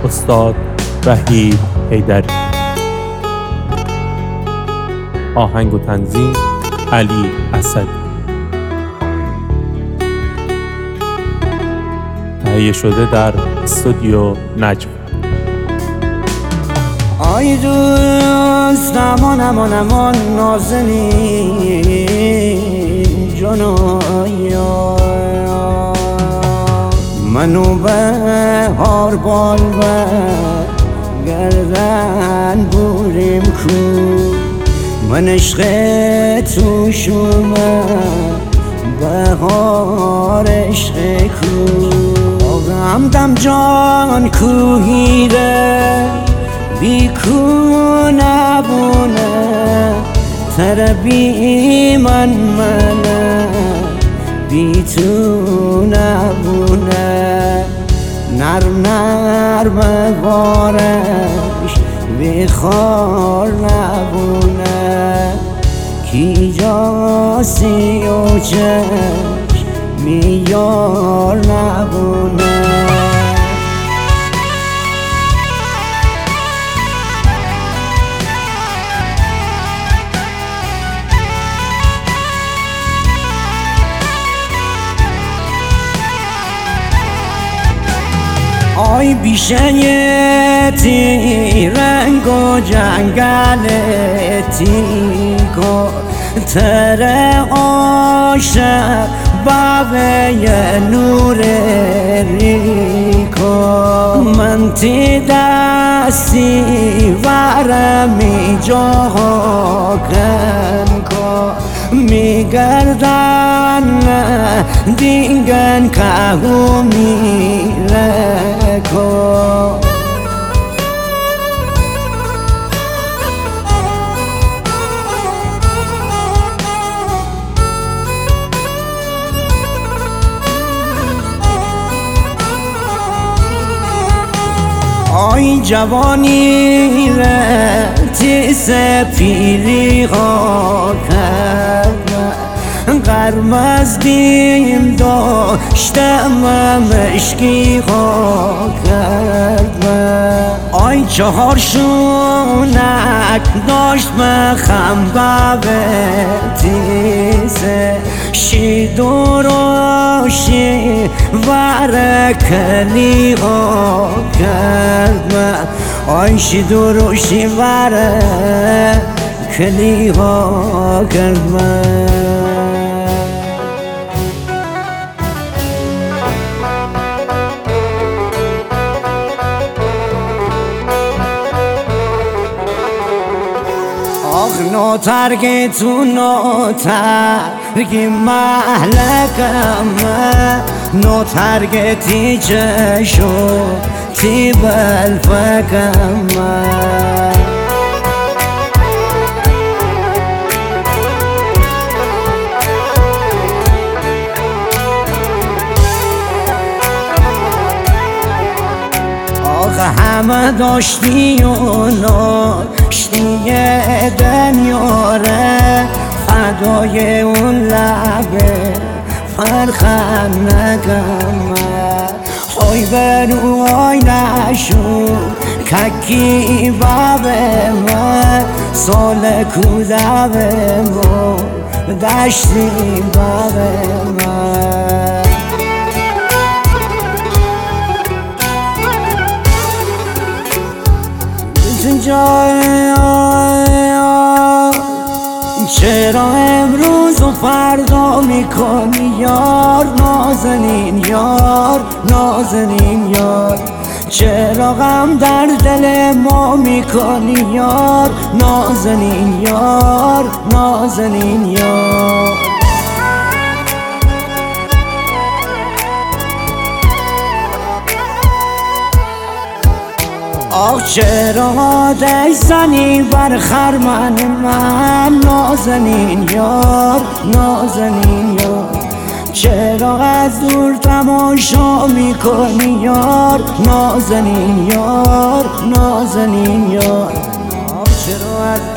استاد وحید حیدری. آهنگ و تنظیم علی اسدی. تهیه شده در استودیو نجم. آی دوست امان نازنین جانایا، منو بهار بال و گردن بوریم کو، من عشق تو شما بهار عشق کو، همدم جان کوهیده بیکو نبونه، تر بی منه بی تو نبونه، نرم بارش بی خار نبونه، کی جاسی و چشم میار نبونه. آی بیشه تی رنگ و جنگل تیکو، تر عاشق بابه نور ریکو، من تی دستی ورمی جاها کن کو، میگردن دینگن که میره کو. آی جوانی رتی سپیری ها کرد، قرمز دیم داشتم مشکی ها کرد، آی چهار شونک داشت مخم بابه تیزه، شید و روشی ورکلی ها کرد، آی شید و روشی ورکلی ها کرد. نوترگی تو نوترگی محلکم، نوترگی تی چشو تی بلفکم، همه داشتی و ناشتی دنیاره، فدای اون لبه فرخم نگم، خوی برو آی نشو ککی بابه من، سال کوده به ما دشتی بابه من. چرا امروز و فردا میکنی یار نازنین یار نازنین یار، چرا غم در دل ما میکنی یار نازنین یار نازنین یار. آخ چرا دای زنی بر خرمن من نازنین یار نازنین یار، چرا از دور تماشا میکنی یار نازنین یار نازنین یار، چرا از